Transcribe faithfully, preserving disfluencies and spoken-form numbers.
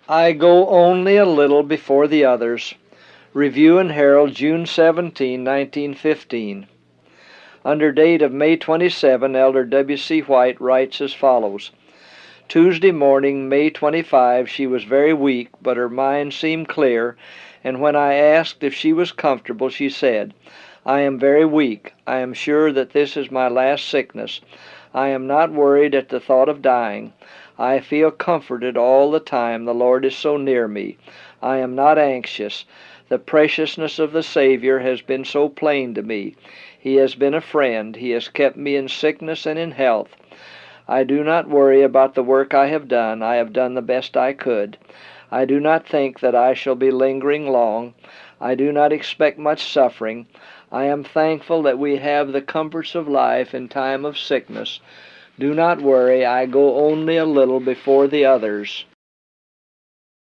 I go only a little before the others. Review and Herald, June seventeenth, nineteen fifteen. Under date of May twenty-seventh, Elder W C White writes as follows. Tuesday morning, May twenty-fifth, she was very weak, but her mind seemed clear, and when I asked if she was comfortable, she said, "I am very weak. I am sure that this is my last sickness. I am not worried at the thought of dying. I feel comforted all the time. The Lord is so near me. I am not anxious. The preciousness of the Savior has been so plain to me. He has been a friend. He has kept me in sickness and in health. I do not worry about the work I have done. I have done the best I could. I do not think that I shall be lingering long. I do not expect much suffering. I am thankful that we have the comforts of life in time of sickness. Do not worry. I go only a little before the others."